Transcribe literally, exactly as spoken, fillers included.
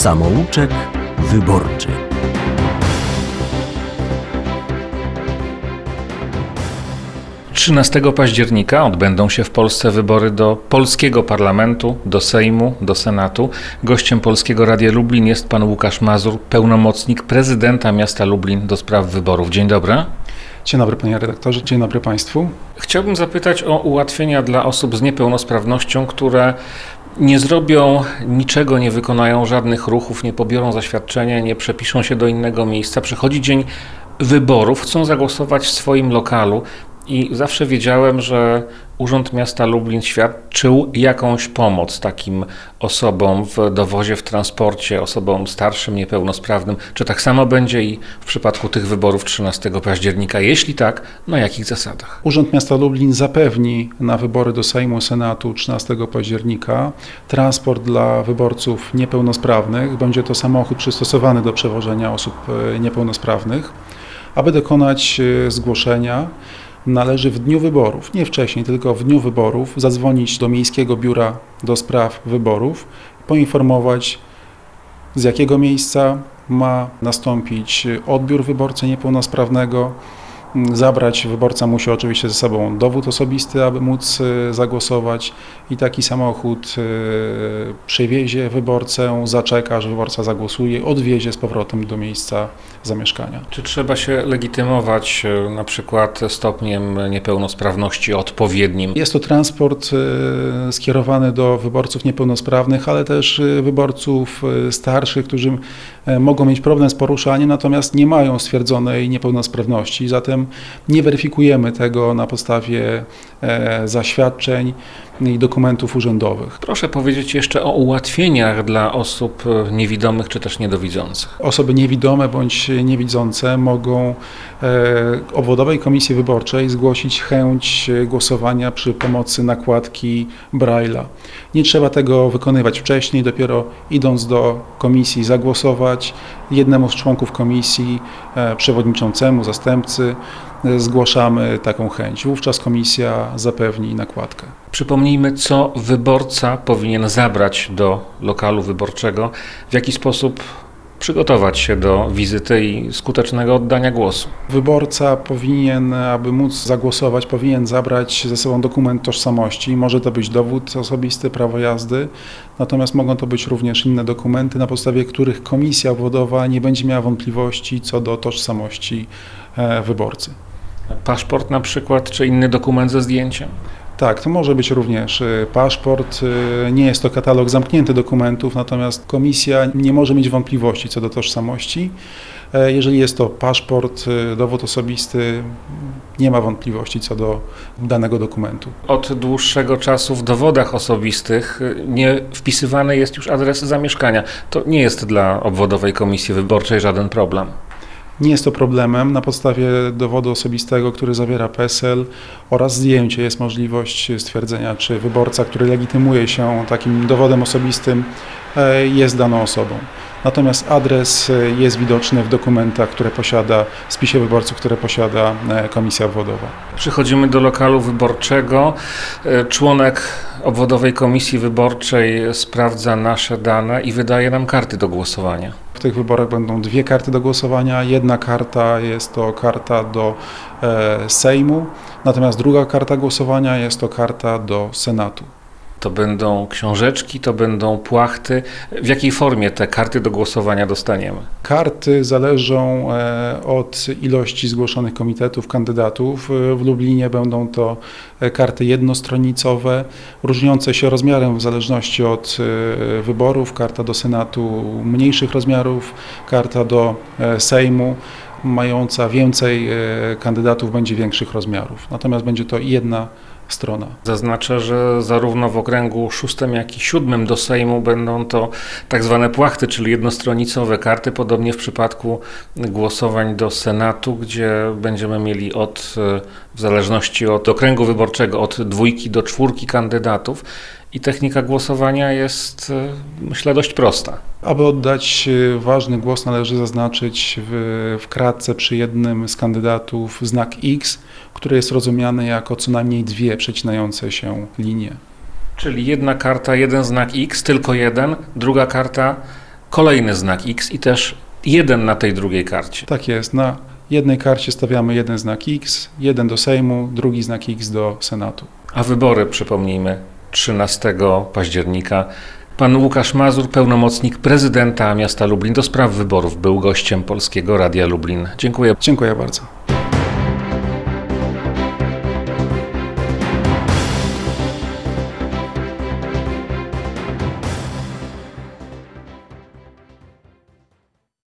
Samouczek wyborczy. trzynastego października odbędą się w Polsce wybory do polskiego parlamentu, do Sejmu, do Senatu. Gościem Polskiego Radia Lublin jest pan Łukasz Mazur, pełnomocnik prezydenta miasta Lublin do spraw wyborów. Dzień dobry. Dzień dobry panie redaktorze, dzień dobry państwu. Chciałbym zapytać o ułatwienia dla osób z niepełnosprawnością, które nie zrobią niczego, nie wykonają żadnych ruchów, nie pobiorą zaświadczenia, nie przepiszą się do innego miejsca. Przychodzi dzień wyborów, chcą zagłosować w swoim lokalu. I zawsze wiedziałem, że Urząd Miasta Lublin świadczył jakąś pomoc takim osobom w dowozie, w transporcie, osobom starszym, niepełnosprawnym. Czy tak samo będzie i w przypadku tych wyborów trzynastego października? Jeśli tak, na jakich zasadach? Urząd Miasta Lublin zapewni na wybory do Sejmu, Senatu trzynastego października transport dla wyborców niepełnosprawnych. Będzie to samochód przystosowany do przewożenia osób niepełnosprawnych. Aby dokonać zgłoszenia, należy w dniu wyborów, nie wcześniej, tylko w dniu wyborów, zadzwonić do Miejskiego Biura do Spraw Wyborów, poinformować, z jakiego miejsca ma nastąpić odbiór wyborcy niepełnosprawnego. Zabrać wyborca musi oczywiście ze sobą dowód osobisty, aby móc zagłosować, i taki samochód przewiezie wyborcę, zaczeka, aż wyborca zagłosuje, odwiezie z powrotem do miejsca zamieszkania. Czy trzeba się legitymować na przykład stopniem niepełnosprawności odpowiednim? Jest to transport skierowany do wyborców niepełnosprawnych, ale też wyborców starszych, którzy mogą mieć problem z poruszaniem, natomiast nie mają stwierdzonej niepełnosprawności. Zatem nie weryfikujemy tego na podstawie zaświadczeń i dokumentów urzędowych. Proszę powiedzieć jeszcze o ułatwieniach dla osób niewidomych czy też niedowidzących. Osoby niewidome bądź niewidzące mogą obwodowej komisji wyborczej zgłosić chęć głosowania przy pomocy nakładki Braille'a. Nie trzeba tego wykonywać wcześniej, dopiero idąc do komisji zagłosować, jednemu z członków komisji, przewodniczącemu, zastępcy, zgłaszamy taką chęć. Wówczas komisja zapewni nakładkę. Przypomnijmy, co wyborca powinien zabrać do lokalu wyborczego, w jaki sposób przygotować się do wizyty i skutecznego oddania głosu. Wyborca powinien, aby móc zagłosować, powinien zabrać ze sobą dokument tożsamości. Może to być dowód osobisty, prawo jazdy, natomiast mogą to być również inne dokumenty, na podstawie których komisja obwodowa nie będzie miała wątpliwości co do tożsamości wyborcy. Paszport na przykład, czy inny dokument ze zdjęciem? Tak, to może być również paszport. Nie jest to katalog zamknięty dokumentów, natomiast komisja nie może mieć wątpliwości co do tożsamości. Jeżeli jest to paszport, dowód osobisty, nie ma wątpliwości co do danego dokumentu. Od dłuższego czasu w dowodach osobistych nie wpisywany jest już adres zamieszkania. To nie jest dla obwodowej komisji wyborczej żaden problem. Nie jest to problemem. Na podstawie dowodu osobistego, który zawiera PESEL oraz zdjęcie, jest możliwość stwierdzenia, czy wyborca, który legitymuje się takim dowodem osobistym, jest daną osobą. Natomiast adres jest widoczny w dokumentach, które posiada, w spisie wyborców, które posiada komisja obwodowa. Przychodzimy do lokalu wyborczego. Członek obwodowej komisji wyborczej sprawdza nasze dane i wydaje nam karty do głosowania. W tych wyborach będą dwie karty do głosowania. Jedna karta jest to karta do e, Sejmu, natomiast druga karta głosowania jest to karta do Senatu. To będą książeczki, to będą płachty. W jakiej formie te karty do głosowania dostaniemy? Karty zależą od ilości zgłoszonych komitetów, kandydatów. W Lublinie będą to karty jednostronicowe, różniące się rozmiarem w zależności od wyborów. Karta do Senatu mniejszych rozmiarów, karta do Sejmu mająca więcej kandydatów będzie większych rozmiarów. Natomiast będzie to jedna strona. Zaznaczę, że zarówno w okręgu szóstym, jak i siódmym do Sejmu będą to tak zwane płachty, czyli jednostronicowe karty, podobnie w przypadku głosowań do Senatu, gdzie będziemy mieli od, w zależności od okręgu wyborczego, od dwójki do czwórki kandydatów. I technika głosowania jest, myślę, dość prosta. Aby oddać ważny głos, należy zaznaczyć w, w kratce przy jednym z kandydatów znak X, który jest rozumiany jako co najmniej dwie przecinające się linie. Czyli jedna karta, jeden znak X, tylko jeden, druga karta kolejny znak X i też jeden na tej drugiej karcie. Tak jest. Na jednej karcie stawiamy jeden znak X, jeden do Sejmu, drugi znak X do Senatu. A wybory, przypomnijmy, trzynastego października. Pan Łukasz Mazur, pełnomocnik prezydenta miasta Lublin do spraw wyborów, był gościem Polskiego Radia Lublin. Dziękuję. Dziękuję bardzo.